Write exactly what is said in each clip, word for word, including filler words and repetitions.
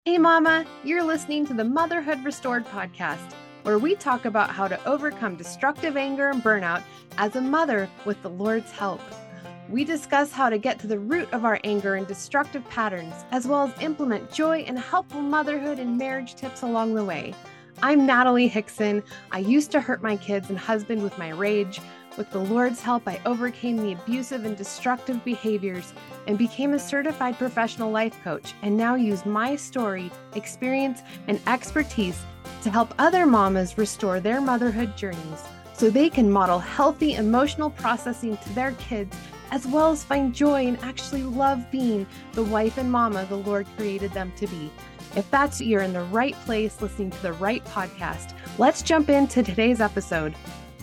Hey, Mama, you're listening to the Motherhood Restored podcast, where we talk about how to overcome destructive anger and burnout as a mother with the Lord's help. We discuss how to get to the root of our anger and destructive patterns, as well as implement joy and helpful motherhood and marriage tips along the way. I'm Natalie Hickson. I used to hurt my kids and husband with my rage. With the Lord's help, I overcame the abusive and destructive behaviors and became a certified professional life coach, and now use my story, experience, and expertise to help other mamas restore their motherhood journeys so they can model healthy emotional processing to their kids, as well as find joy and actually love being the wife and mama the Lord created them to be. If that's you're in the right place listening to the right podcast, let's jump into today's episode.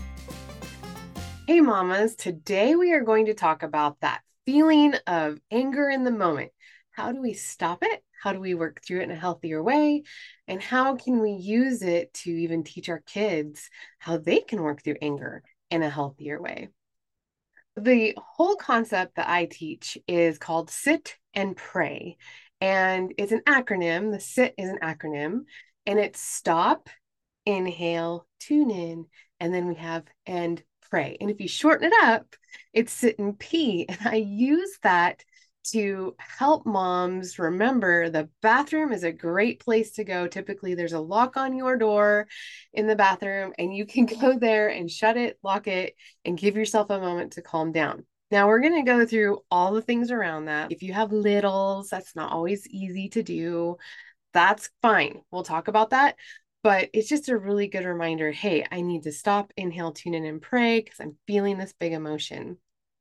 Hey mamas, today we are going to talk about that feeling of anger in the moment. How do we stop it? How do we work through it in a healthier way? And how can we use it to even teach our kids how they can work through anger in a healthier way? The whole concept that I teach is called sit and pray. And it's an acronym. The sit is an acronym, and it's stop, inhale, tune in, and then we have and pray. And if you shorten it up, it's sit and pee. And I use that to help moms remember the bathroom is a great place to go. Typically, there's a lock on your door in the bathroom, and you can go there and shut it, lock it, and give yourself a moment to calm down. Now, we're going to go through all the things around that. If you have littles, that's not always easy to do. That's fine. We'll talk about that. But it's just a really good reminder, hey, I need to stop, inhale, tune in, and pray because I'm feeling this big emotion.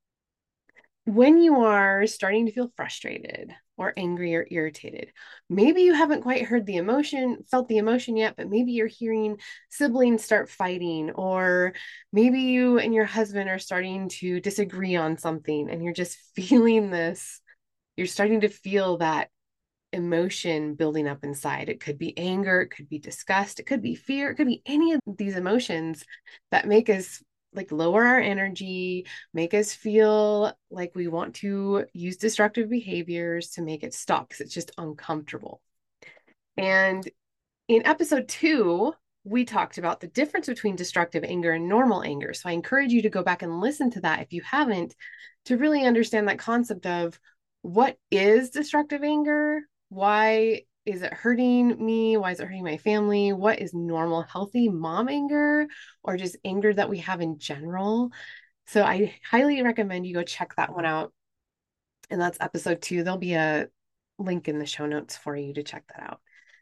When you are starting to feel frustrated or angry or irritated, maybe you haven't quite heard the emotion, felt the emotion yet, but maybe you're hearing siblings start fighting, or maybe you and your husband are starting to disagree on something and you're just feeling this, you're starting to feel that emotion building up inside. It could be anger, it could be disgust, it could be fear, it could be any of these emotions that make us like lower our energy, make us feel like we want to use destructive behaviors to make it stop because it's just uncomfortable. And in episode two, we talked about the difference between destructive anger and normal anger. So I encourage you to go back and listen to that if you haven't, to really understand that concept of what is destructive anger, why is it hurting me? Why is it hurting my family? What is normal, healthy mom anger, or just anger that we have in general? So I highly recommend you go check that one out. And that's episode two. There'll be a link in the show notes for you to check that out.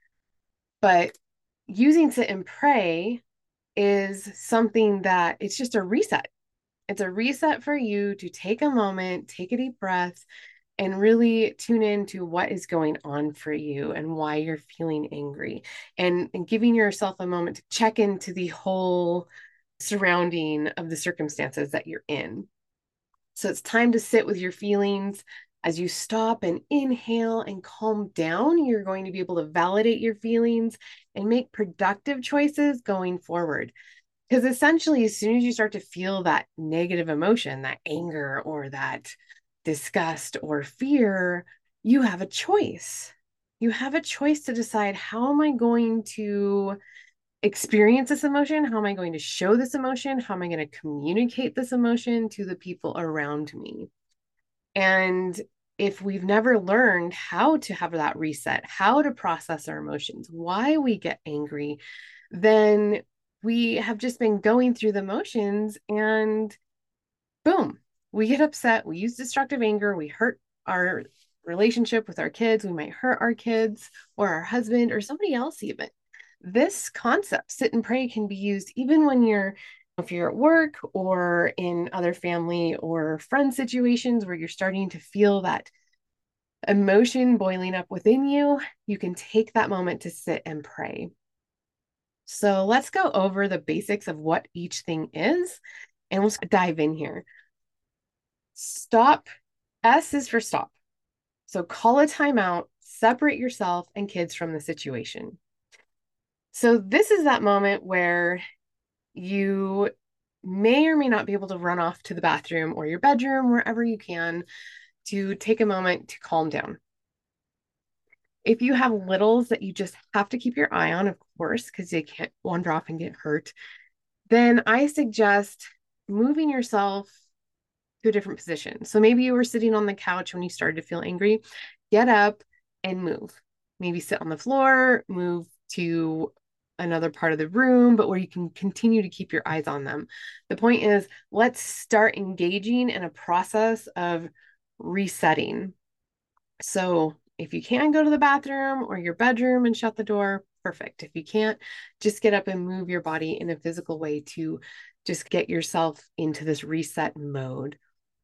But using sit and pray is something that it's just a reset. It's a reset for you to take a moment, take a deep breath, and really tune into what is going on for you and why you're feeling angry, and, and giving yourself a moment to check into the whole surrounding of the circumstances that you're in. So it's time to sit with your feelings. As you stop and inhale and calm down, you're going to be able to validate your feelings and make productive choices going forward. Because essentially, as soon as you start to feel that negative emotion, that anger or that disgust or fear, you have a choice. You have a choice to decide, how am I going to experience this emotion? How am I going to show this emotion? How am I going to communicate this emotion to the people around me? And if we've never learned how to have that reset, how to process our emotions, why we get angry, then we have just been going through the motions, and boom, we get upset. We use destructive anger. We hurt our relationship with our kids. We might hurt our kids or our husband or somebody else even. This concept, sit and pray, can be used even when you're, if you're at work or in other family or friend situations where you're starting to feel that emotion boiling up within you. You can take that moment to sit and pray. So let's go over the basics of what each thing is, and we'll dive in here. Stop. S is for stop. So call a timeout, separate yourself and kids from the situation. So this is that moment where you may or may not be able to run off to the bathroom or your bedroom, wherever you can, to take a moment to calm down. If you have littles that you just have to keep your eye on, of course, because they can't wander off and get hurt, then I suggest moving yourself to a different position. So maybe you were sitting on the couch when you started to feel angry. Get up and move. Maybe sit on the floor, move to another part of the room, but where you can continue to keep your eyes on them. The point is, let's start engaging in a process of resetting. So if you can go to the bathroom or your bedroom and shut the door, perfect. If you can't, just get up and move your body in a physical way to just get yourself into this reset mode.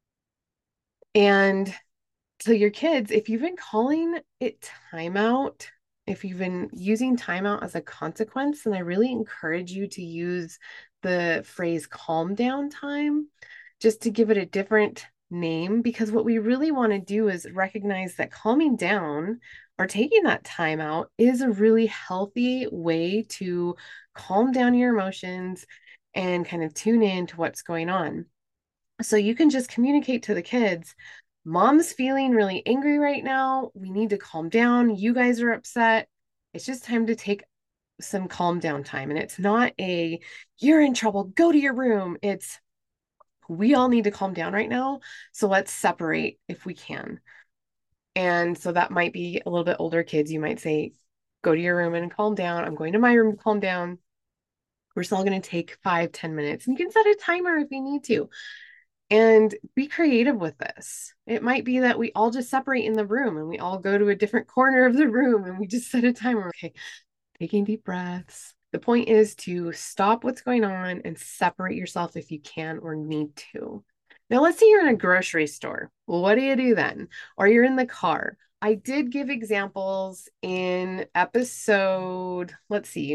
And so your kids, if you've been calling it timeout, if you've been using timeout as a consequence, then I really encourage you to use the phrase calm down time, just to give it a different name, because what we really want to do is recognize that calming down or taking that time out is a really healthy way to calm down your emotions and kind of tune in to what's going on. So you can just communicate to the kids, mom's feeling really angry right now. We need to calm down. You guys are upset. It's just time to take some calm down time. And it's not a, you're in trouble, go to your room. It's, we all need to calm down right now. So let's separate if we can. And so that might be a little bit older kids. You might say, go to your room and calm down. I'm going to my room to calm down. We're still going to take five, ten minutes. And you can set a timer if you need to. And be creative with this. It might be that we all just separate in the room and we all go to a different corner of the room and we just set a timer. Okay, taking deep breaths. The point is to stop what's going on and separate yourself if you can or need to. Now, let's say you're in a grocery store. Well, what do you do then? Or you're in the car. I did give examples in episode, let's see,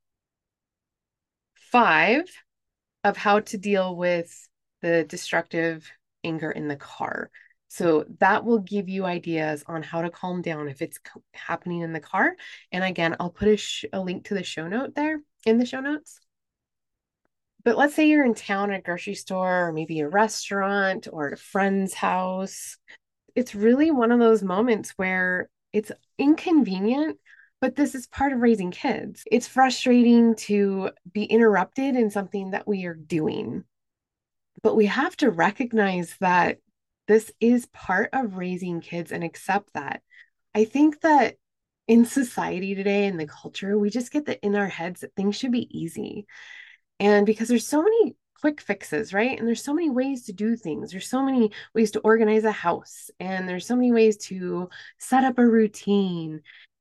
five of how to deal with the destructive anger in the car. So that will give you ideas on how to calm down if it's happening in the car. And again, I'll put a, sh- a link to the show note there in the show notes. But let's say you're in town at a grocery store, or maybe a restaurant or at a friend's house. It's really one of those moments where it's inconvenient, but this is part of raising kids. It's frustrating to be interrupted in something that we are doing. But we have to recognize that this is part of raising kids and accept that. I think that in society today, in the culture, we just get that in our heads that things should be easy. And because there's so many quick fixes, right? And there's so many ways to do things. There's so many ways to organize a house, and there's so many ways to set up a routine,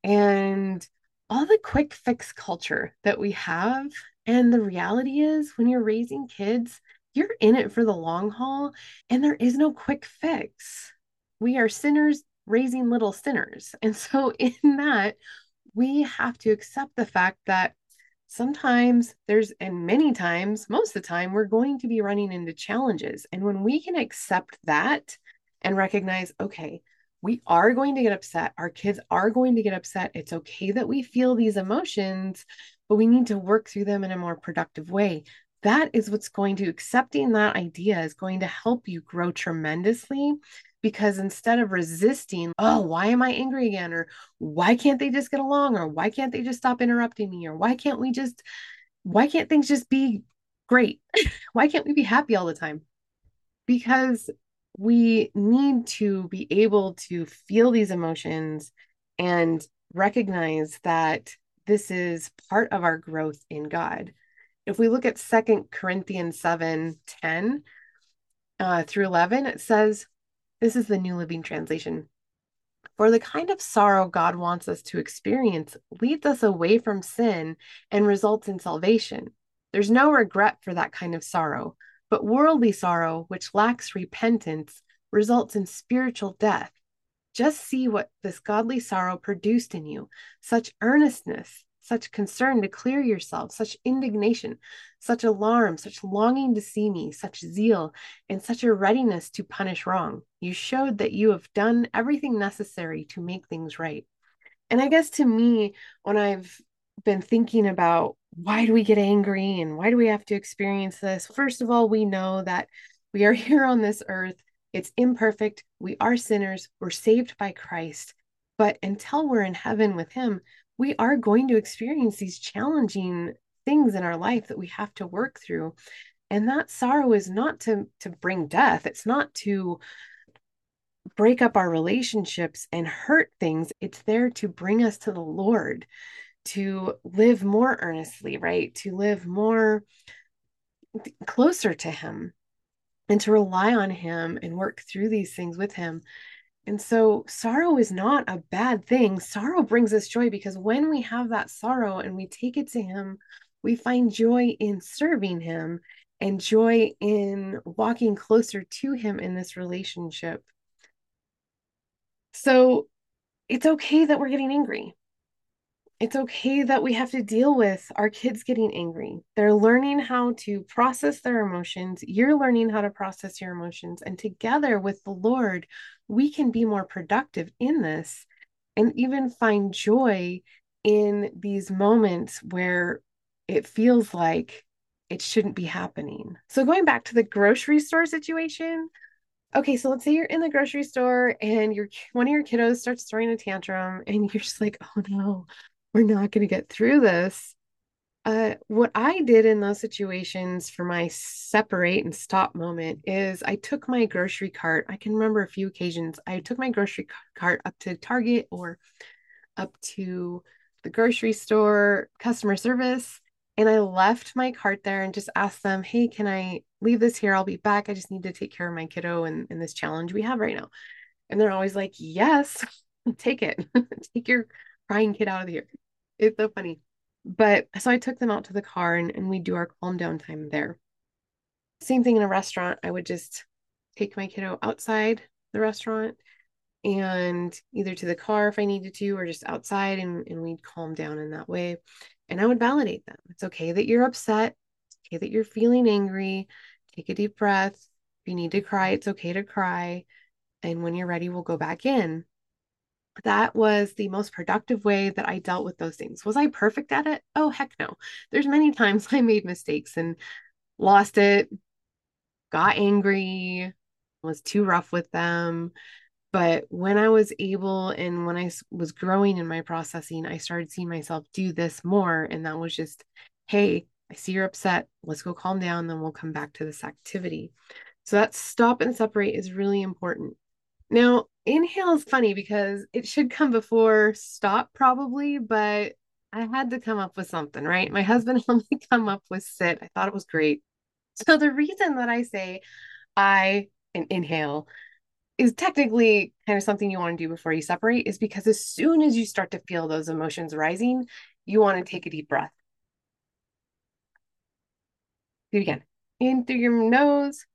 and all the quick fix culture that we have. And the reality is, when you're raising kids, you're in it for the long haul, and there is no quick fix. We are sinners raising little sinners. And so, in that, we have to accept the fact that sometimes there's, and many times, most of the time, we're going to be running into challenges. And when we can accept that and recognize, okay, we are going to get upset, our kids are going to get upset. It's okay that we feel these emotions, but we need to work through them in a more productive way. That is what's going to, accepting that idea is going to help you grow tremendously, because instead of resisting, oh, why am I angry again? Or why can't they just get along? Or why can't they just stop interrupting me? Or why can't we just, why can't things just be great? Why can't we be happy all the time? Because we need to be able to feel these emotions and recognize that this is part of our growth in God. If we look at Second Corinthians seven ten uh, through eleven, it says, this is the New Living Translation. For the kind of sorrow God wants us to experience leads us away from sin and results in salvation. There's no regret for that kind of sorrow, but worldly sorrow, which lacks repentance, results in spiritual death. Just see what this godly sorrow produced in you: such earnestness, such concern to clear yourself, such indignation, such alarm, such longing to see me, such zeal, and such a readiness to punish wrong. You showed that you have done everything necessary to make things right. And I guess to me, when I've been thinking about why do we get angry and why do we have to experience this, first of all, we know that we are here on this earth. It's imperfect. We are sinners. We're saved by Christ. But until we're in heaven with him, we are going to experience these challenging things in our life that we have to work through. And that sorrow is not to, to bring death. It's not to break up our relationships and hurt things. It's there to bring us to the Lord, to live more earnestly, right? To live more closer to him and to rely on him and work through these things with him. And so sorrow is not a bad thing. Sorrow brings us joy because when we have that sorrow and we take it to him, we find joy in serving him and joy in walking closer to him in this relationship. So it's okay that we're getting angry. It's okay that we have to deal with our kids getting angry. They're learning how to process their emotions. You're learning how to process your emotions. And together with the Lord, we can be more productive in this and even find joy in these moments where it feels like it shouldn't be happening. So, going back to the grocery store situation, okay, so let's say you're in the grocery store and your one of your kiddos starts throwing a tantrum and you're just like, "Oh no, we're not going to get through this." Uh, what I did in those situations for my separate and stop moment is I took my grocery cart. I can remember a few occasions. I took my grocery cart up to Target or up to the grocery store customer service, and I left my cart there and just asked them, "Hey, can I leave this here? I'll be back. I just need to take care of my kiddo and, and this challenge we have right now." And they're always like, "Yes, take it. Take your crying kid out of here." It's so funny. But so I took them out to the car and, and we do our calm down time there. Same thing in a restaurant. I would just take my kiddo outside the restaurant and either to the car if I needed to, or just outside, and, and we'd calm down in that way. And I would validate them. It's okay that you're upset. It's okay that you're feeling angry. Take a deep breath. If you need to cry, it's okay to cry. And when you're ready, we'll go back in. That was the most productive way that I dealt with those things. Was I perfect at it? Oh, heck no. There's many times I made mistakes and lost it, got angry, was too rough with them. But when I was able and when I was growing in my processing, I started seeing myself do this more. And that was just, hey, I see you're upset. Let's go calm down. Then we'll come back to this activity. So that stop and separate is really important. Now, inhale is funny because it should come before stop, probably, but I had to come up with something, right? My husband helped me come up with sit. I thought it was great. So the reason that I say I and inhale is technically kind of something you want to do before you separate is because as soon as you start to feel those emotions rising, you want to take a deep breath. Do it again. In through your nose,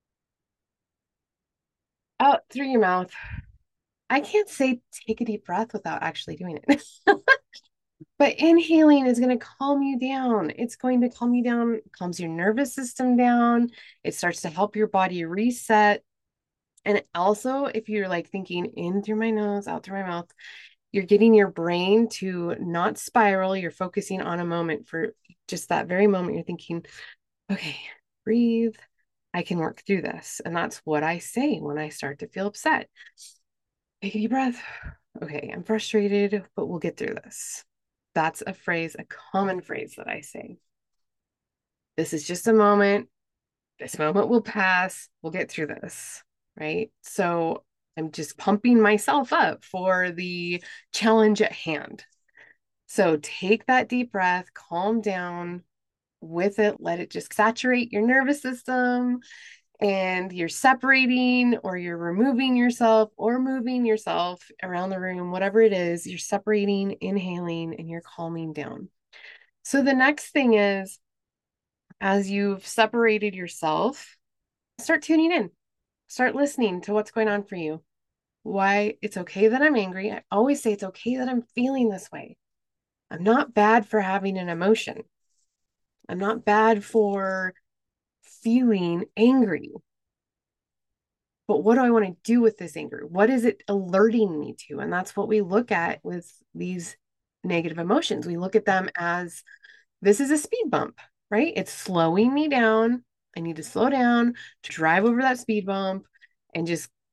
out through your mouth. I can't say take a deep breath without actually doing it. But inhaling is going to calm you down. It's going to calm you down, calms your nervous system down. It starts to help your body reset. And also, if you're like thinking in through my nose, out through my mouth, you're getting your brain to not spiral. You're focusing on a moment for just that very moment. You're thinking, okay, breathe. I can work through this. And that's what I say when I start to feel upset. Take a deep breath. Okay, I'm frustrated, but we'll get through this. That's a phrase, a common phrase that I say. This is just a moment. This moment will pass. We'll get through this, right? So I'm just pumping myself up for the challenge at hand. So take that deep breath, calm down with it, let it just saturate your nervous system, and you're separating or you're removing yourself or moving yourself around the room, whatever it is, you're separating, inhaling, and you're calming down. So the next thing is, as you've separated yourself, start tuning in, start listening to what's going on for you. Why it's okay that I'm angry. I always say it's okay that I'm feeling this way. I'm not bad for having an emotion. I'm not bad for feeling angry. But what do I want to do with this anger? What is it alerting me to? And that's what we look at with these negative emotions. We look at them as this is a speed bump, right? It's slowing me down. I need to slow down to drive over that speed bump and just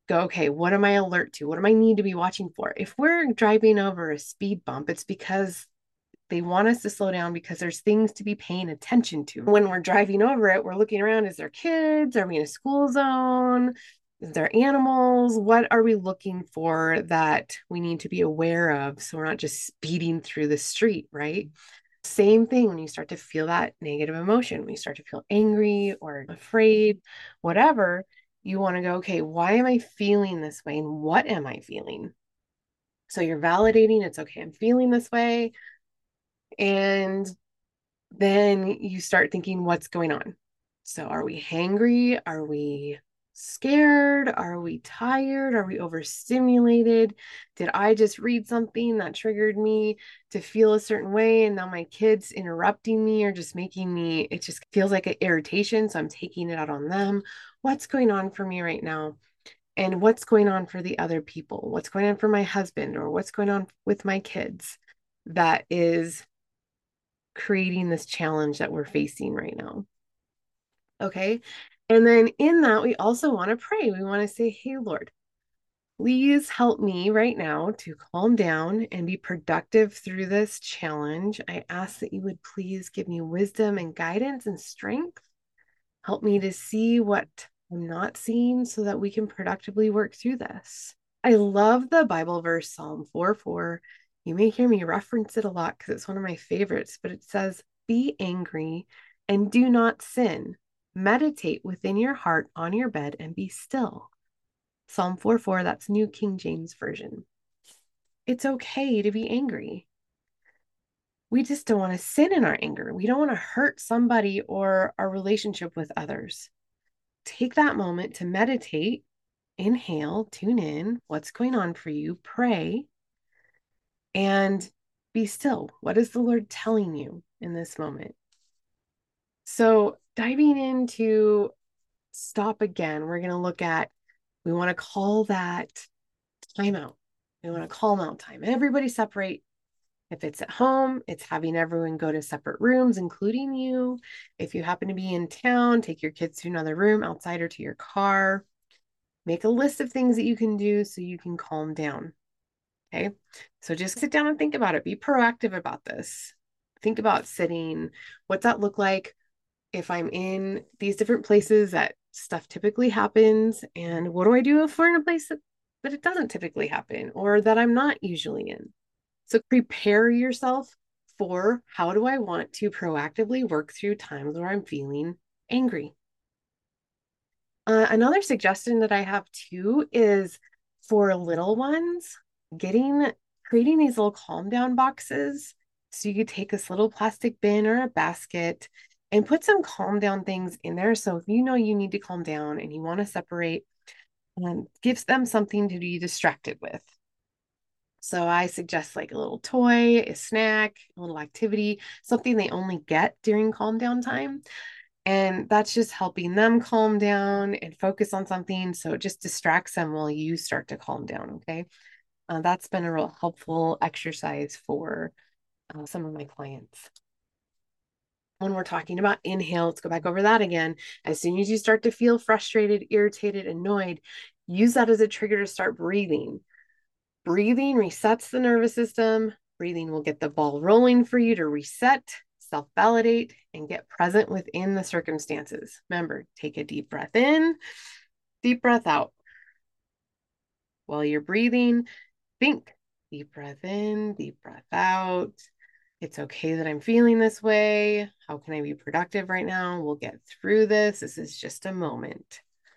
go, okay, what am I alert to? What do I need to be watching for? If we're driving over a speed bump, it's because they want us to slow down because there's things to be paying attention to. When we're driving over it, we're looking around. Is there kids? Are we in a school zone? Is there animals? What are we looking for that we need to be aware of so we're not just speeding through the street, right? Same thing when you start to feel that negative emotion, when you start to feel angry or afraid, whatever, you want to go, okay, why am I feeling this way? And what am I feeling? So you're validating it's okay, I'm feeling this way. And then you start thinking, what's going on? So are we hangry? Are we scared? Are we tired? Are we overstimulated? Did I just read something that triggered me to feel a certain way? And now my kid's interrupting me or just making me, it just feels like an irritation. So I'm taking it out on them. What's going on for me right now? And what's going on for the other people? What's going on for my husband or what's going on with my kids that is creating this challenge that we're facing right now? Okay. And then in that, we also want to pray. We want to say, hey, Lord, please help me right now to calm down and be productive through this challenge. I ask that you would please give me wisdom and guidance and strength. Help me to see what I'm not seeing so that we can productively work through this. I love the Bible verse, Psalm four four. You may hear me reference it a lot because it's one of my favorites, but it says, be angry and do not sin. Meditate within your heart on your bed and be still. Psalm four four, that's New King James Version. It's okay to be angry. We just don't want to sin in our anger. We don't want to hurt somebody or our relationship with others. Take that moment to meditate, inhale, tune in, what's going on for you, pray, and be still. What is the Lord telling you in this moment? So, diving into stop again, we're going to look at, we want to call that timeout. We want to calm out time. Everybody separate. If it's at home, it's having everyone go to separate rooms, including you. If you happen to be in town, take your kids to another room outside or to your car. Make a list of things that you can do so you can calm down. Okay. So just sit down and think about it. Be proactive about this. Think about sitting. What's that look like if I'm in these different places that stuff typically happens? And what do I do if we're in a place that, that it doesn't typically happen or that I'm not usually in? So prepare yourself for how do I want to proactively work through times where I'm feeling angry. Uh, another suggestion that I have too is for little ones, getting creating these little calm down boxes. So you could take this little plastic bin or a basket and put some calm down things in there. So if you know you need to calm down and you want to separate, um, gives them something to be distracted with. So I suggest like a little toy, a snack, a little activity, something they only get during calm down time. And that's just helping them calm down and focus on something. So it just distracts them while you start to calm down. Okay. Uh, that's been a real helpful exercise for uh, some of my clients. When we're talking about inhale, let's go back over that again. As soon as you start to feel frustrated, irritated, annoyed, use that as a trigger to start breathing. Breathing resets the nervous system. Breathing will get the ball rolling for you to reset, self-validate, and get present within the circumstances. Remember, take a deep breath in, deep breath out. While you're breathing, think. Deep breath in, deep breath out. It's okay that I'm feeling this way. How can I be productive right now? We'll get through this. This is just a moment.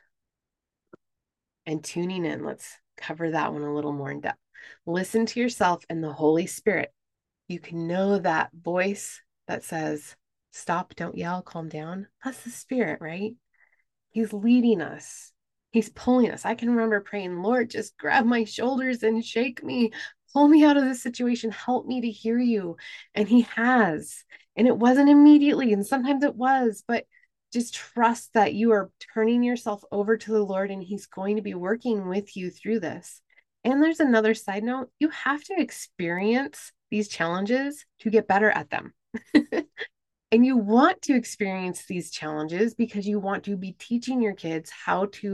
And tuning in, let's cover that one a little more in depth. Listen to yourself and the Holy Spirit. You can know that voice that says, stop, don't yell, calm down. That's the Spirit, right? He's leading us. He's pulling us. I can remember praying, Lord, just grab my shoulders and shake me. Pull me out of this situation. Help me to hear you. And he has. And it wasn't immediately. And sometimes it was, but just trust that you are turning yourself over to the Lord and he's going to be working with you through this. And there's another side note. You have to experience these challenges to get better at them. And you want to experience these challenges because you want to be teaching your kids how to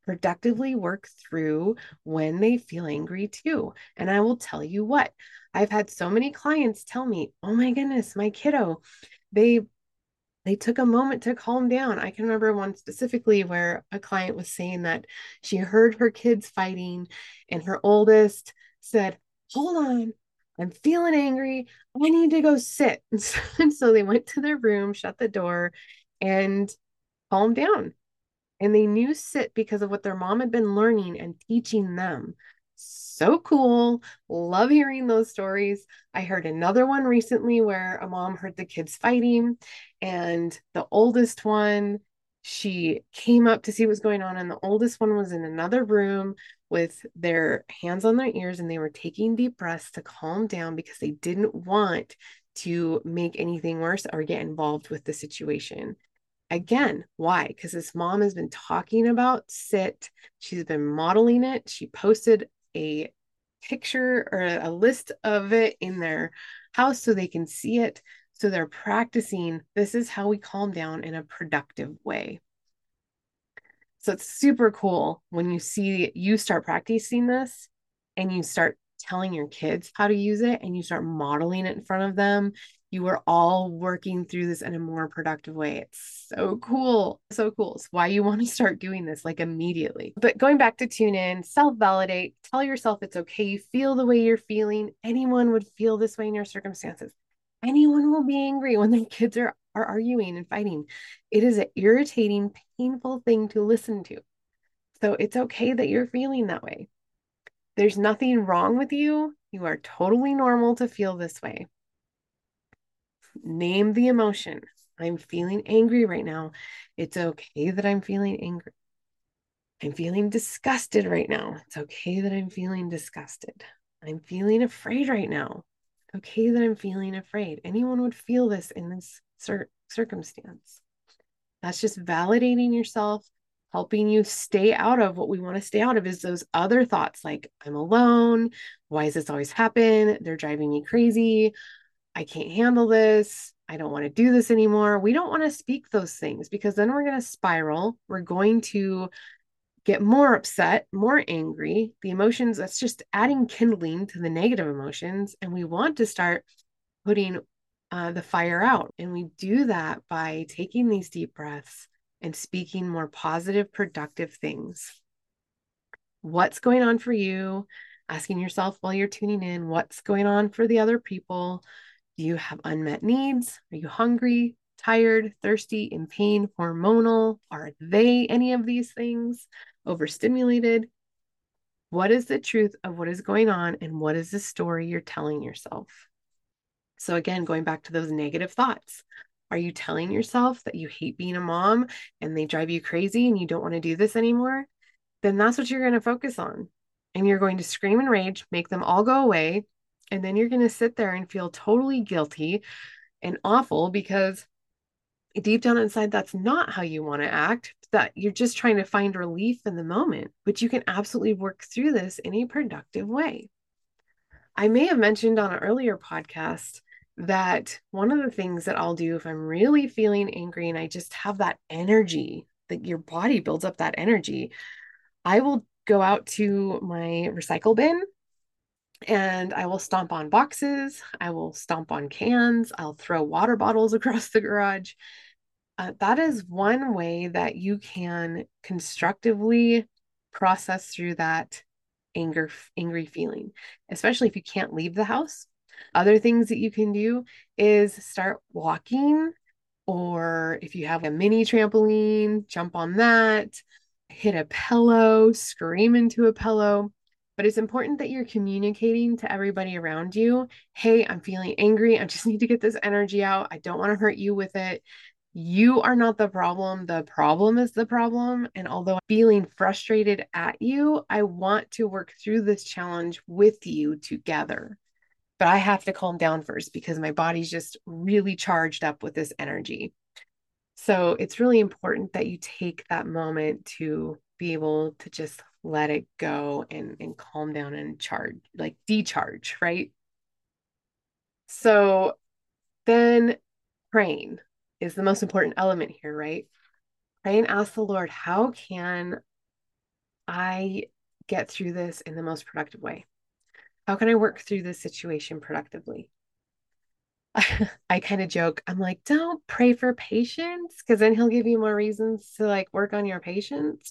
productively work through when they feel angry too. And I will tell you what, I've had so many clients tell me, oh my goodness, my kiddo, they they took a moment to calm down. I can remember one specifically where a client was saying that she heard her kids fighting, and her oldest said, hold on, I'm feeling angry. I need to go sit. And so, and so they went to their room, shut the door, and calmed down. And they knew sit because of what their mom had been learning and teaching them. So cool. Love hearing those stories. I heard another one recently where a mom heard the kids fighting, and the oldest one, she came up to see what was going on, and the oldest one was in another room with their hands on their ears, and they were taking deep breaths to calm down because they didn't want to make anything worse or get involved with the situation. Again, why? Because this mom has been talking about sit. She's been modeling it. She posted a picture or a list of it in their house so they can see it. So they're practicing. This is how we calm down in a productive way. So it's super cool when you see you start practicing this and you start telling your kids how to use it and you start modeling it in front of them. You are all working through this in a more productive way. It's so cool. So cool. It's why you want to start doing this like immediately. But going back to tune in, self validate, tell yourself it's okay. You feel the way you're feeling. Anyone would feel this way in your circumstances. Anyone will be angry when their kids are, are arguing and fighting. It is an irritating, painful thing to listen to. So it's okay that you're feeling that way. There's nothing wrong with you. You are totally normal to feel this way. Name the emotion. I'm feeling angry right now. It's okay that I'm feeling angry. I'm feeling disgusted right now. It's okay that I'm feeling disgusted. I'm feeling afraid right now. It's okay that I'm feeling afraid. Anyone would feel this in this cir- circumstance. That's just validating yourself, helping you stay out of what we want to stay out of is those other thoughts like, I'm alone. Why does this always happen? They're driving me crazy. I can't handle this. I don't want to do this anymore. We don't want to speak those things because then we're going to spiral. We're going to get more upset, more angry. The emotions, that's just adding kindling to the negative emotions. And we want to start putting uh, the fire out. And we do that by taking these deep breaths and speaking more positive, productive things. What's going on for you? Asking yourself while you're tuning in, what's going on for the other people? Do you have unmet needs? Are you hungry, tired, thirsty, in pain, hormonal? Are they any of these things? Overstimulated? What is the truth of what is going on? And what is the story you're telling yourself? So, again, going back to those negative thoughts, are you telling yourself that you hate being a mom and they drive you crazy and you don't want to do this anymore? Then that's what you're going to focus on. And you're going to scream and rage, make them all go away. And then you're going to sit there and feel totally guilty and awful because deep down inside, that's not how you want to act. That you're just trying to find relief in the moment, but you can absolutely work through this in a productive way. I may have mentioned on an earlier podcast that one of the things that I'll do if I'm really feeling angry and I just have that energy, that your body builds up that energy, I will go out to my recycle bin and I will stomp on boxes. I will stomp on cans. I'll throw water bottles across the garage. Uh, that is one way that you can constructively process through that anger, angry feeling, especially if you can't leave the house. Other things that you can do is start walking, or if you have a mini trampoline, jump on that, hit a pillow, scream into a pillow. But it's important that you're communicating to everybody around you, hey, I'm feeling angry. I just need to get this energy out. I don't want to hurt you with it. You are not the problem. The problem is the problem. And although I'm feeling frustrated at you, I want to work through this challenge with you together. But I have to calm down first because my body's just really charged up with this energy. So it's really important that you take that moment to be able to just let it go and, and calm down and charge, like decharge, right? So then praying is the most important element here, right? Pray and ask the Lord, how can I get through this in the most productive way? How can I work through this situation productively? I kind of joke. I'm like, don't pray for patience because then he'll give you more reasons to like work on your patience.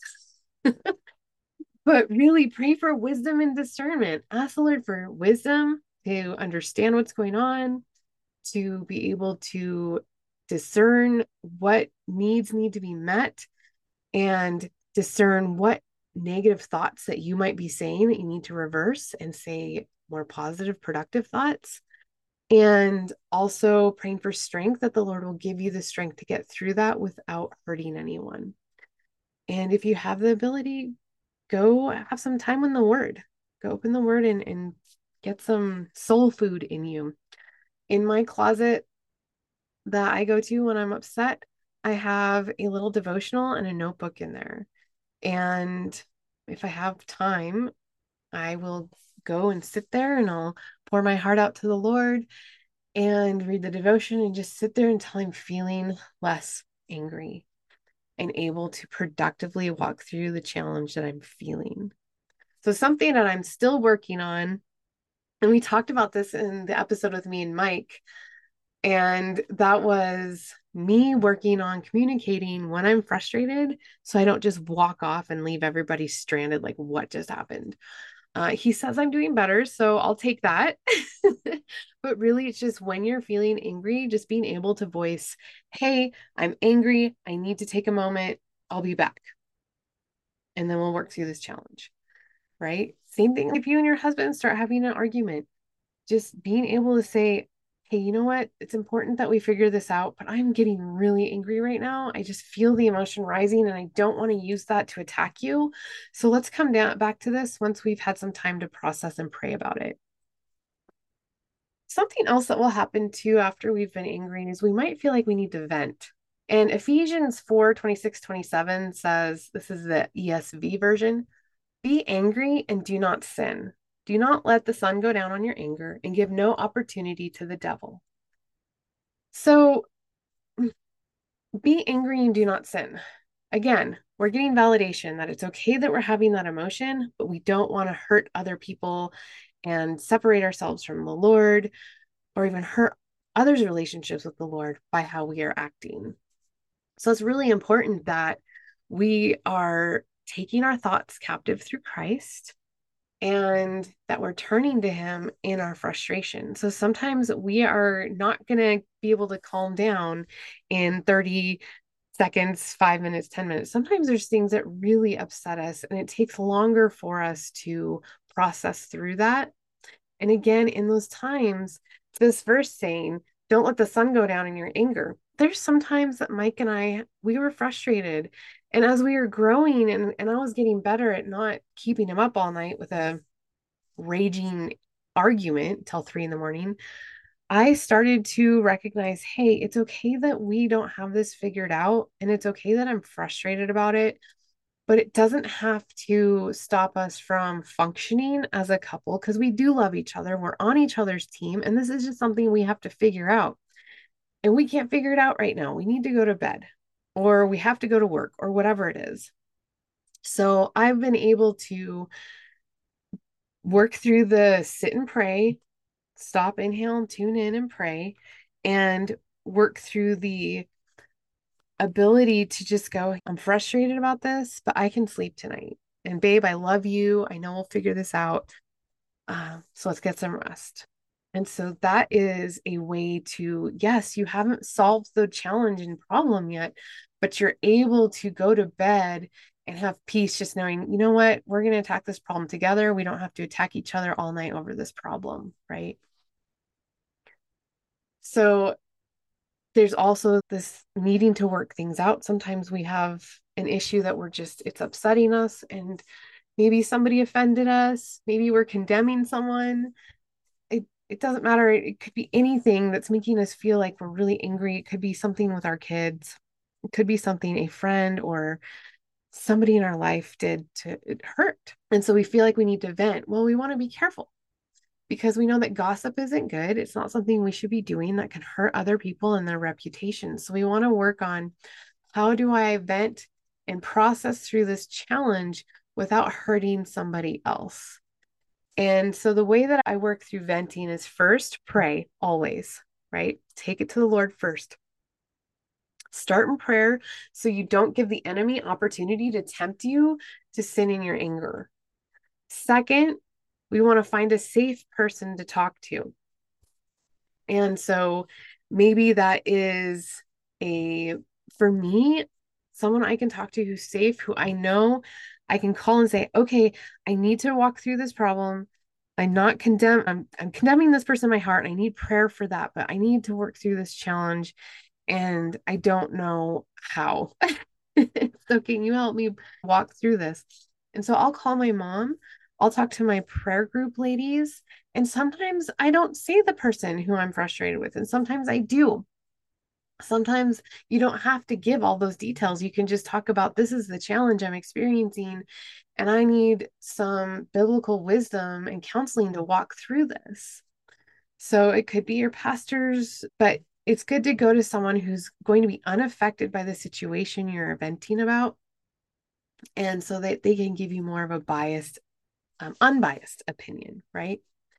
But really pray for wisdom and discernment. Ask the Lord for wisdom to understand what's going on, to be able to discern what needs need to be met, and discern what negative thoughts that you might be saying that you need to reverse and say more positive, productive thoughts. And also praying for strength, that the Lord will give you the strength to get through that without hurting anyone. And if you have the ability, go have some time in the Word. Go open the Word and, and get some soul food in you. In my closet that I go to when I'm upset, I have a little devotional and a notebook in there. And if I have time, I will go and sit there and I'll pour my heart out to the Lord and read the devotion and just sit there until I'm feeling less angry and able to productively walk through the challenge that I'm feeling. So, something that I'm still working on, and we talked about this in the episode with me and Mike, and that was me working on communicating when I'm frustrated so I don't just walk off and leave everybody stranded like what just happened. Uh, he says I'm doing better, so I'll take that. But really, it's just when you're feeling angry, just being able to voice, hey, I'm angry. I need to take a moment. I'll be back. And then we'll work through this challenge, right? Same thing if you and your husband start having an argument, just being able to say, hey, you know what? It's important that we figure this out, but I'm getting really angry right now. I just feel the emotion rising and I don't want to use that to attack you. So let's come down back to this once we've had some time to process and pray about it. Something else that will happen too after we've been angry is we might feel like we need to vent. And Ephesians four twenty-six, twenty-seven says, this is the E S V version, be angry and do not sin. Do not let the sun go down on your anger and give no opportunity to the devil. So be angry and do not sin. Again, we're getting validation that it's okay that we're having that emotion, but we don't want to hurt other people and separate ourselves from the Lord or even hurt others' relationships with the Lord by how we are acting. So it's really important that we are taking our thoughts captive through Christ and that we're turning to him in our frustration. So sometimes we are not going to be able to calm down in thirty seconds, five minutes, ten minutes. Sometimes there's things that really upset us and it takes longer for us to process through that. And again, in those times, this verse saying, don't let the sun go down in your anger. There's sometimes that Mike and I, we were frustrated. And as we were growing and, and I was getting better at not keeping him up all night with a raging argument till three in the morning, I started to recognize, hey, it's okay that we don't have this figured out. And it's okay that I'm frustrated about it, but it doesn't have to stop us from functioning as a couple because we do love each other. We're on each other's team. And this is just something we have to figure out. And we can't figure it out right now. We need to go to bed or we have to go to work or whatever it is. So I've been able to work through the sit and pray, stop, inhale, and tune in and pray, and work through the ability to just go, I'm frustrated about this, but I can sleep tonight. And babe, I love you. I know we'll figure this out. Uh, so let's get some rest. And so that is a way to, yes, you haven't solved the challenge and problem yet, but you're able to go to bed and have peace just knowing, you know what, we're going to attack this problem together. We don't have to attack each other all night over this problem, right? So there's also this needing to work things out. Sometimes we have an issue that we're just, it's upsetting us, and maybe somebody offended us. Maybe we're condemning someone. It, it doesn't matter. It could be anything that's making us feel like we're really angry. It could be something with our kids. It could be something a friend or somebody in our life did to hurt. And so we feel like we need to vent. Well, we want to be careful because we know that gossip isn't good. It's not something we should be doing that can hurt other people and their reputation. So we want to work on, how do I vent and process through this challenge without hurting somebody else. And so the way that I work through venting is first pray always, right? Take it to the Lord first. Start in prayer so you don't give the enemy opportunity to tempt you to sin in your anger. Second, we want to find a safe person to talk to. And so maybe that is a, for me, someone I can talk to who's safe, who I know I can call and say, okay, I need to walk through this problem. I'm not condemn, I'm I'm condemning this person in my heart. I need prayer for that, but I need to work through this challenge and I don't know how. So can you help me walk through this? And so I'll call my mom. I'll talk to my prayer group ladies. And sometimes I don't see the person who I'm frustrated with. And sometimes I do. Sometimes you don't have to give all those details. You can just talk about this is the challenge I'm experiencing, and I need some biblical wisdom and counseling to walk through this. So it could be your pastors, but it's good to go to someone who's going to be unaffected by the situation you're venting about. And so that they can give you more of a biased, um, unbiased opinion, right?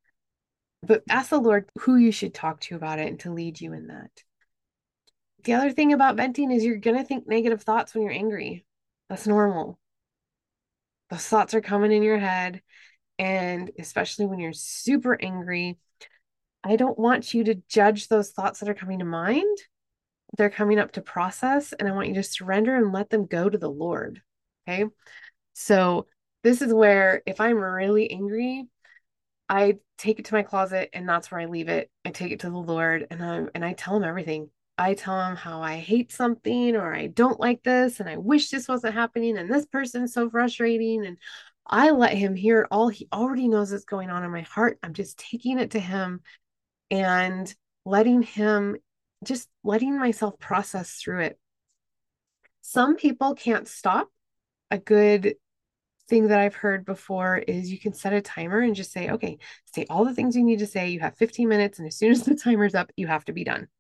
But ask the Lord who you should talk to about it and to lead you in that. The other thing about venting is you're going to think negative thoughts when you're angry. That's normal. Those thoughts are coming in your head. And especially when you're super angry, I don't want you to judge those thoughts that are coming to mind. They're coming up to process, and I want you to surrender and let them go to the Lord. Okay. So this is where if I'm really angry, I take it to my closet and that's where I leave it. I take it to the Lord and I and I tell him everything. I tell him how I hate something or I don't like this and I wish this wasn't happening and this person's so frustrating, and I let him hear it all. He already knows what's going on in my heart. I'm just taking it to him and letting him, just letting myself process through it. Some people can't stop. A good thing that I've heard before is you can set a timer and just say, okay, say all the things you need to say. You have fifteen minutes, and as soon as the timer's up, you have to be done.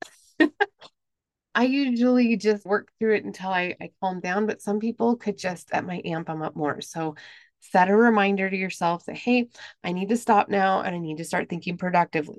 I usually just work through it until I, I calm down, but some people could just at my amp them up more. So set a reminder to yourself that, hey, I need to stop now and I need to start thinking productively.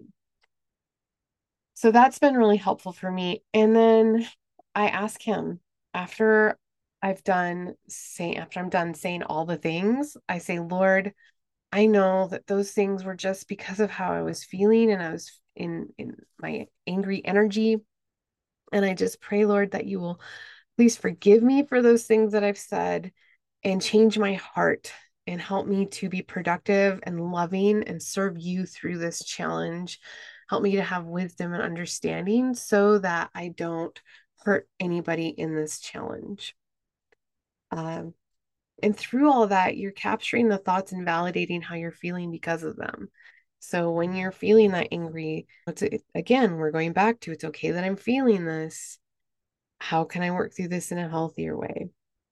So that's been really helpful for me. And then I ask him after I've done saying, after I'm done saying all the things, I say, Lord, I know that those things were just because of how I was feeling and I was in in my angry energy. And I just pray, Lord, that you will please forgive me for those things that I've said and change my heart and help me to be productive and loving and serve you through this challenge. Help me to have wisdom and understanding so that I don't hurt anybody in this challenge. Um, and through all of that, you're capturing the thoughts and validating how you're feeling because of them. So when you're feeling that angry, it's, it, again, we're going back to it's okay that I'm feeling this. How can I work through this in a healthier way?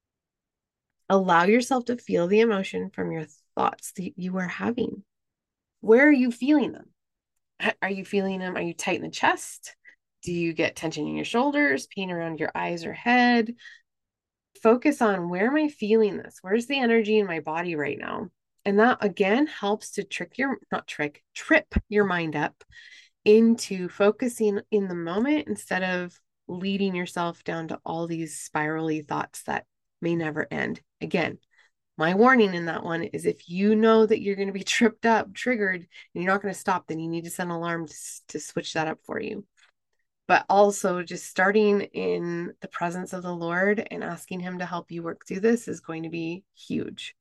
Allow yourself to feel the emotion from your thoughts that you are having. Where are you feeling them? Are you feeling them? Are you tight in the chest? Do you get tension in your shoulders, pain around your eyes or head? Focus on where am I feeling this? Where's the energy in my body right now? And that again helps to trick your, not trick, trip your mind up into focusing in the moment instead of leading yourself down to all these spirally thoughts that may never end. Again, my warning in that one is if you know that you're going to be tripped up, triggered, and you're not going to stop, then you need to set an alarm to, to switch that up for you. But also just starting in the presence of the Lord and asking him to help you work through this is going to be huge.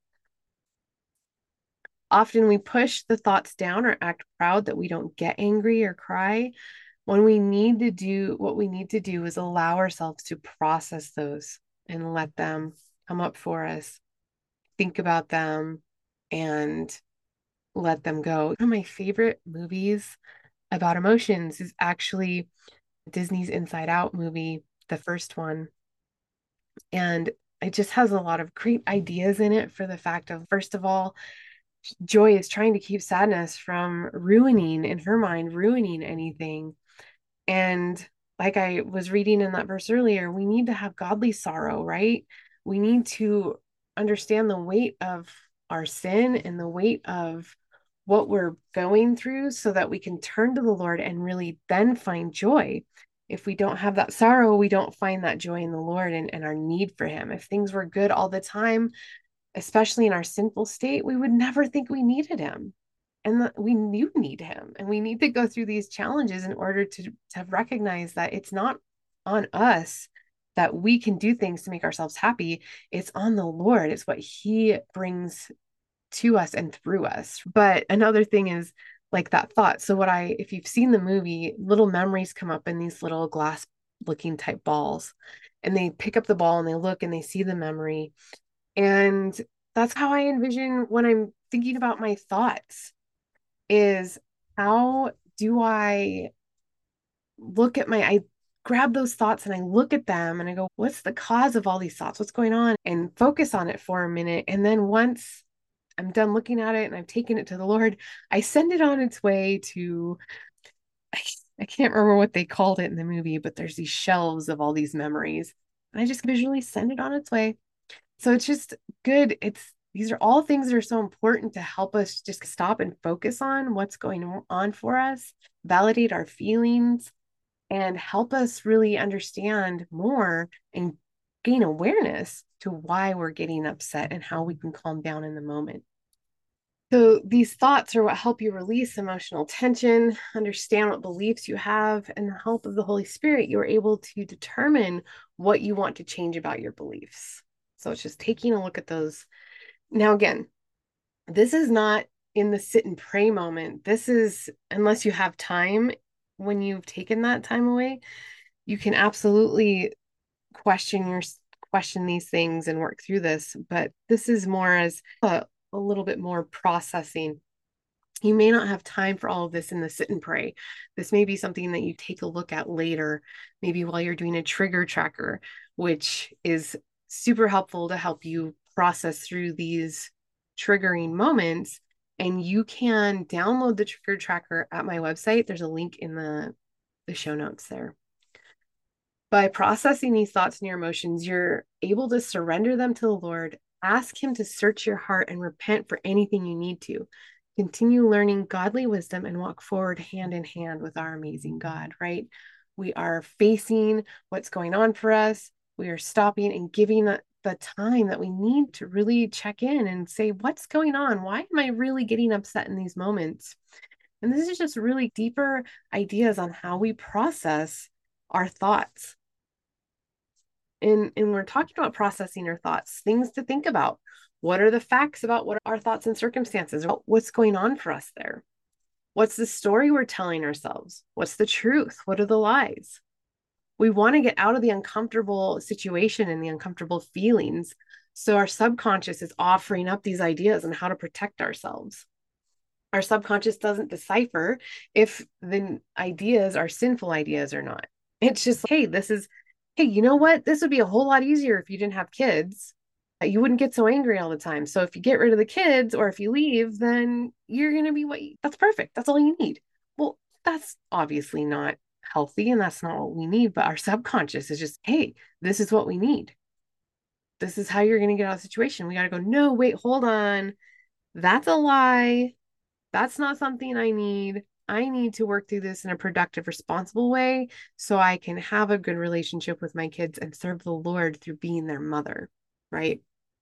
Often we push the thoughts down or act proud that we don't get angry or cry, when we need to do what we need to do is allow ourselves to process those and let them come up for us, think about them, and let them go. One of my favorite movies about emotions is actually Disney's Inside Out movie, the first one. And it just has a lot of great ideas in it for the fact of, first of all, Joy is trying to keep sadness from ruining, in her mind, ruining anything. And like I was reading in that verse earlier, we need to have godly sorrow, right? We need to understand the weight of our sin and the weight of what we're going through so that we can turn to the Lord and really then find joy. If we don't have that sorrow, we don't find that joy in the Lord and, and our need for Him. If things were good all the time, especially in our sinful state, we would never think we needed Him. And that we do need Him. And we need to go through these challenges in order to, to recognize that it's not on us that we can do things to make ourselves happy. It's on the Lord. It's what He brings to us and through us. But another thing is like that thought. So, what I, if you've seen the movie, little memories come up in these little glass looking type balls, and they pick up the ball and they look and they see the memory. And that's how I envision when I'm thinking about my thoughts is how do I look at my, I grab those thoughts and I look at them and I go, what's the cause of all these thoughts? What's going on? And focus on it for a minute. And then once I'm done looking at it and I've taken it to the Lord, I send it on its way to, I, I can't remember what they called it in the movie, but there's these shelves of all these memories. And I just visually send it on its way. So it's just good. It's, these are all things that are so important to help us just stop and focus on what's going on for us, validate our feelings, and help us really understand more and gain awareness to why we're getting upset and how we can calm down in the moment. So these thoughts are what help you release emotional tension, understand what beliefs you have, and the help of the Holy Spirit, you're able to determine what you want to change about your beliefs. So it's just taking a look at those. Now, again, this is not in the sit and pray moment. This is, unless you have time when you've taken that time away, you can absolutely question your question these things and work through this. But this is more as a, a little bit more processing. You may not have time for all of this in the sit and pray. This may be something that you take a look at later, maybe while you're doing a trigger tracker, which is super helpful to help you process through these triggering moments. And you can download the trigger tracker at my website. There's a link in the, the show notes there. By processing these thoughts and your emotions, you're able to surrender them to the Lord, ask Him to search your heart and repent for anything you need to. Continue learning godly wisdom and walk forward hand in hand with our amazing God, right? We are facing what's going on for us. We are stopping and giving the, the time that we need to really check in and say, what's going on? Why am I really getting upset in these moments? And this is just really deeper ideas on how we process our thoughts. And, and we're talking about processing our thoughts, things to think about. What are the facts about what our thoughts and circumstances? What's going on for us there? What's the story we're telling ourselves? What's the truth? What are the lies? We want to get out of the uncomfortable situation and the uncomfortable feelings. So our subconscious is offering up these ideas on how to protect ourselves. Our subconscious doesn't decipher if the ideas are sinful ideas or not. It's just, hey, this is, hey, you know what? This would be a whole lot easier if you didn't have kids. You wouldn't get so angry all the time. So if you get rid of the kids or if you leave, then you're going to be what you, that's perfect. That's all you need. Well, that's obviously not healthy and that's not what we need. But our subconscious is just, hey, this is what we need. This is how you're going to get out of the situation. We got to go, no, wait, hold on. That's a lie. That's not something I need. I need to work through this in a productive, responsible way so I can have a good relationship with my kids and serve the Lord through being their mother, right?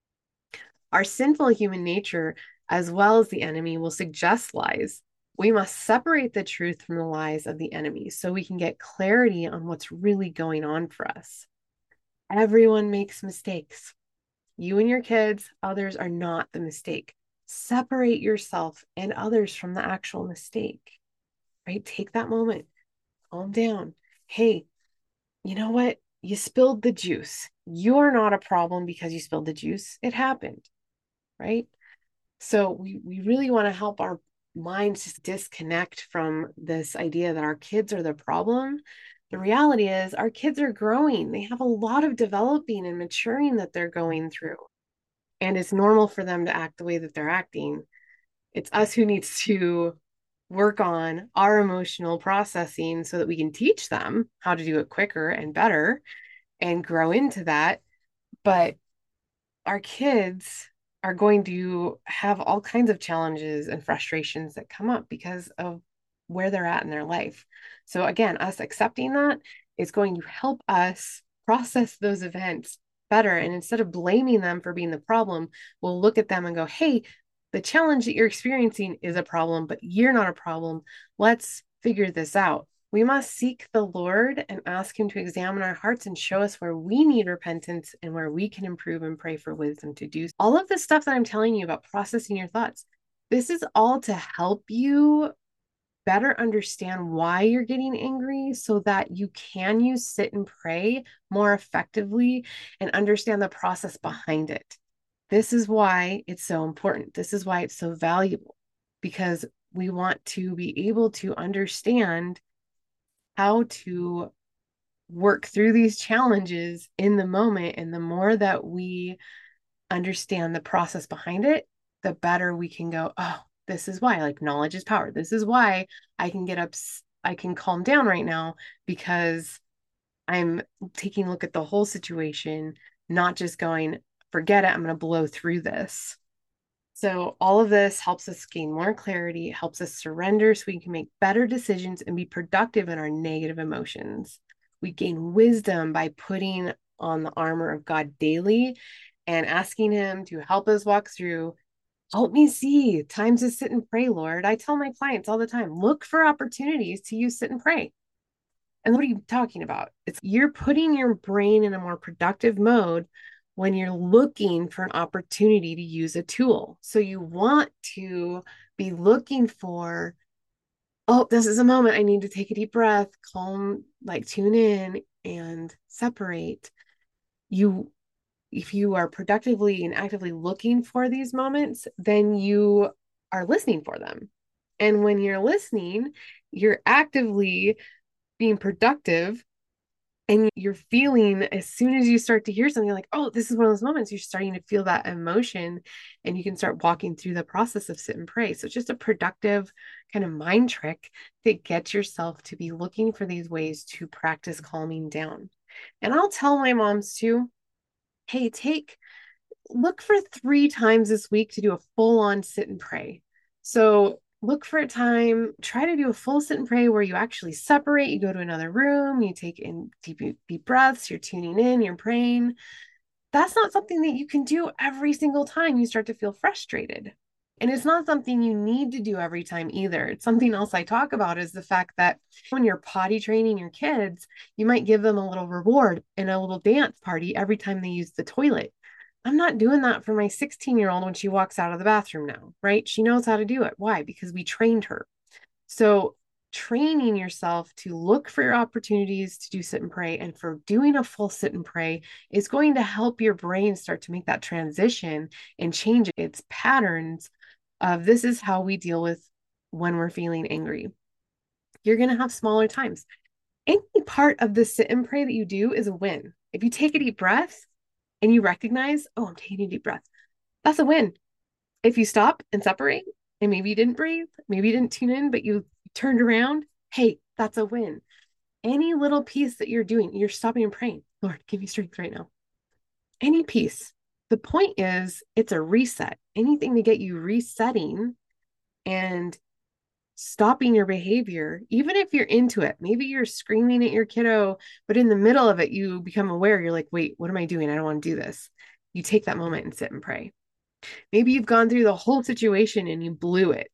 Our sinful human nature, as well as the enemy, will suggest lies. We must separate the truth from the lies of the enemy so we can get clarity on what's really going on for us. Everyone makes mistakes. You and your kids, others are not the mistake. Separate yourself and others from the actual mistake, right? Take that moment, calm down. Hey, you know what? You spilled the juice. You're not a problem because you spilled the juice. It happened, right? So we, we really want to help our minds just disconnect from this idea that our kids are the problem. The reality is our kids are growing. They have a lot of developing and maturing that they're going through. And it's normal for them to act the way that they're acting. It's us who needs to work on our emotional processing so that we can teach them how to do it quicker and better and grow into that. But our kids are going to have all kinds of challenges and frustrations that come up because of where they're at in their life. So, again, us accepting that is going to help us process those events better. And instead of blaming them for being the problem, we'll look at them and go, hey, the challenge that you're experiencing is a problem, but you're not a problem. Let's figure this out. We must seek the Lord and ask Him to examine our hearts and show us where we need repentance and where we can improve, and pray for wisdom to do all of the stuff that I'm telling you about processing your thoughts. This is all to help you better understand why you're getting angry so that you can use sit and pray more effectively and understand the process behind it. This is why it's so important. This is why it's so valuable, because we want to be able to understand how to work through these challenges in the moment. And the more that we understand the process behind it, the better we can go, oh, this is why, like, knowledge is power. This is why I can get up, I can calm down right now because I'm taking a look at the whole situation, not just going, forget it, I'm going to blow through this. So, all of this helps us gain more clarity, helps us surrender so we can make better decisions and be productive in our negative emotions. We gain wisdom by putting on the armor of God daily and asking Him to help us walk through. Help me see times to sit and pray, Lord. I tell my clients all the time, look for opportunities to use sit and pray. And what are you talking about? It's you're putting your brain in a more productive mode when you're looking for an opportunity to use a tool. So you want to be looking for, oh, this is a moment I need to take a deep breath, calm, like tune in and separate. You, if you are productively and actively looking for these moments, then you are listening for them. And when you're listening, you're actively being productive, and you're feeling, as soon as you start to hear something, like, oh, this is one of those moments, you're starting to feel that emotion, and you can start walking through the process of sit and pray. So it's just a productive kind of mind trick that gets yourself to be looking for these ways to practice calming down. And I'll tell my moms too, hey, take look for three times this week to do a full on sit and pray. So look for a time, try to do a full sit and pray where you actually separate, you go to another room, you take in deep, deep breaths, you're tuning in, you're praying. That's not something that you can do every single time you start to feel frustrated. And it's not something you need to do every time either. It's something else I talk about is the fact that when you're potty training your kids, you might give them a little reward and a little dance party every time they use the toilet. I'm not doing that for my sixteen year old when she walks out of the bathroom now, right? She knows how to do it. Why? Because we trained her. So, training yourself to look for your opportunities to do sit and pray and for doing a full sit and pray is going to help your brain start to make that transition and change its patterns of this is how we deal with when we're feeling angry. You're going to have smaller times. Any part of the sit and pray that you do is a win. If you take a deep breath, and you recognize, oh, I'm taking a deep breath, that's a win. If you stop and separate, and maybe you didn't breathe, maybe you didn't tune in, but you turned around, hey, that's a win. Any little piece that you're doing, you're stopping and praying, Lord, give me strength right now. Any piece. The point is, it's a reset. Anything to get you resetting and stopping your behavior, even if you're into it. Maybe you're screaming at your kiddo, but in the middle of it, you become aware. You're like, wait, what am I doing? I don't want to do this. You take that moment and sit and pray. Maybe you've gone through the whole situation and you blew it.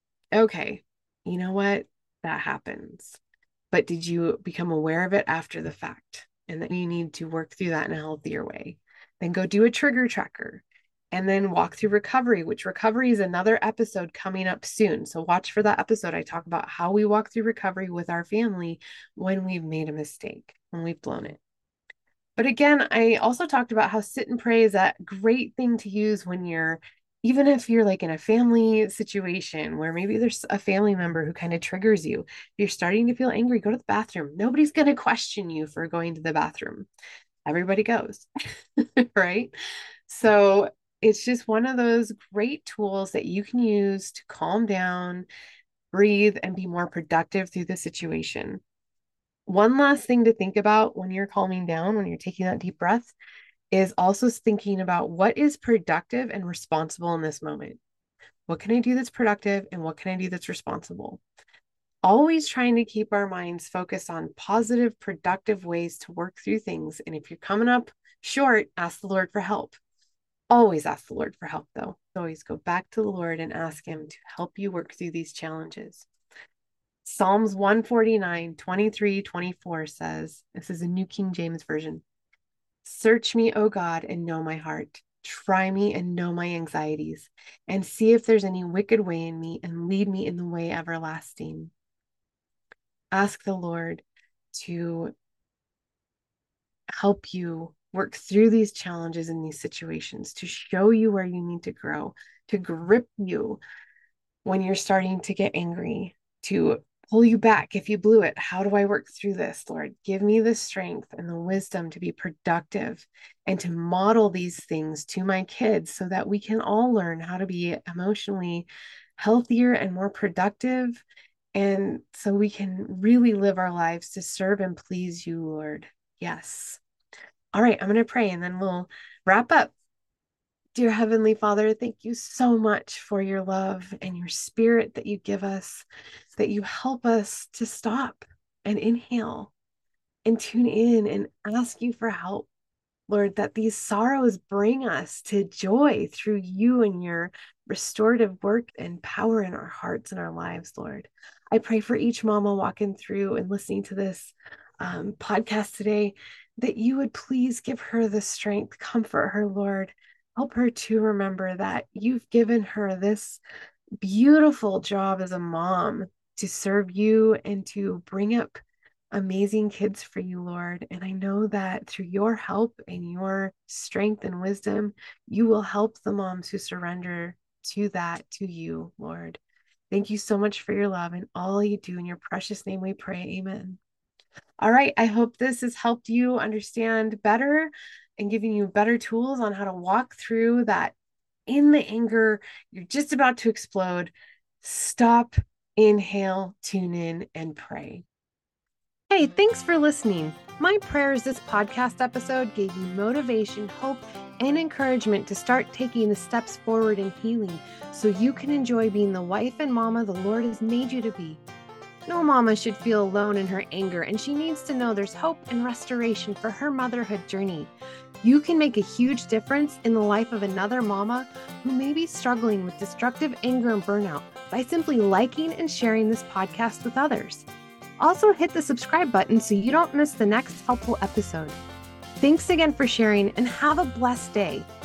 Okay, you know what? That happens. But did you become aware of it after the fact? And that you need to work through that in a healthier way. Then go do a trigger tracker and then walk through recovery, which recovery is another episode coming up soon. So watch for that episode. I talk about how we walk through recovery with our family when we've made a mistake, when we've blown it. But again, I also talked about how sit and pray is a great thing to use when you're, even if you're like in a family situation where maybe there's a family member who kind of triggers you. If you're starting to feel angry, go to the bathroom. Nobody's going to question you for going to the bathroom. Everybody goes, right? So it's just one of those great tools that you can use to calm down, breathe, and be more productive through the situation. One last thing to think about when you're calming down, when you're taking that deep breath, is also thinking about what is productive and responsible in this moment. What can I do that's productive and what can I do that's responsible? Always trying to keep our minds focused on positive, productive ways to work through things. And if you're coming up short, ask the Lord for help. Always ask the Lord for help, though. Always go back to the Lord and ask Him to help you work through these challenges. Psalms one forty-nine, twenty-three, twenty-four says, this is a New King James Version, "Search me, O God, and know my heart. Try me and know my anxieties, and see if there's any wicked way in me, and lead me in the way everlasting." Ask the Lord to help you work through these challenges and these situations, to show you where you need to grow, to grip you when you're starting to get angry, to pull you back if you blew it. How do I work through this, Lord? Give me the strength and the wisdom to be productive and to model these things to my kids so that we can all learn how to be emotionally healthier and more productive. And so we can really live our lives to serve and please you, Lord. Yes. All right, I'm going to pray and then we'll wrap up. Dear Heavenly Father, thank you so much for your love and your spirit that you give us, that you help us to stop and inhale and tune in and ask you for help. Lord, that these sorrows bring us to joy through you and your restorative work and power in our hearts and our lives, Lord. I pray for each mama walking through and listening to this um, podcast today, that you would please give her the strength, comfort her, Lord. Help her to remember that you've given her this beautiful job as a mom to serve you and to bring up amazing kids for you, Lord. And I know that through your help and your strength and wisdom, you will help the moms who surrender to that, to you, Lord. Thank you so much for your love and all you do. In your precious name we pray. Amen. All right. I hope this has helped you understand better and giving you better tools on how to walk through that. In the anger, you're just about to explode. Stop, inhale, tune in, and pray. Hey, thanks for listening. My prayer is this podcast episode gave you motivation, hope, and encouragement to start taking the steps forward in healing so you can enjoy being the wife and mama the Lord has made you to be. No mama should feel alone in her anger, and she needs to know there's hope and restoration for her motherhood journey. You can make a huge difference in the life of another mama who may be struggling with destructive anger and burnout by simply liking and sharing this podcast with others. Also, hit the subscribe button so you don't miss the next helpful episode. Thanks again for sharing and have a blessed day.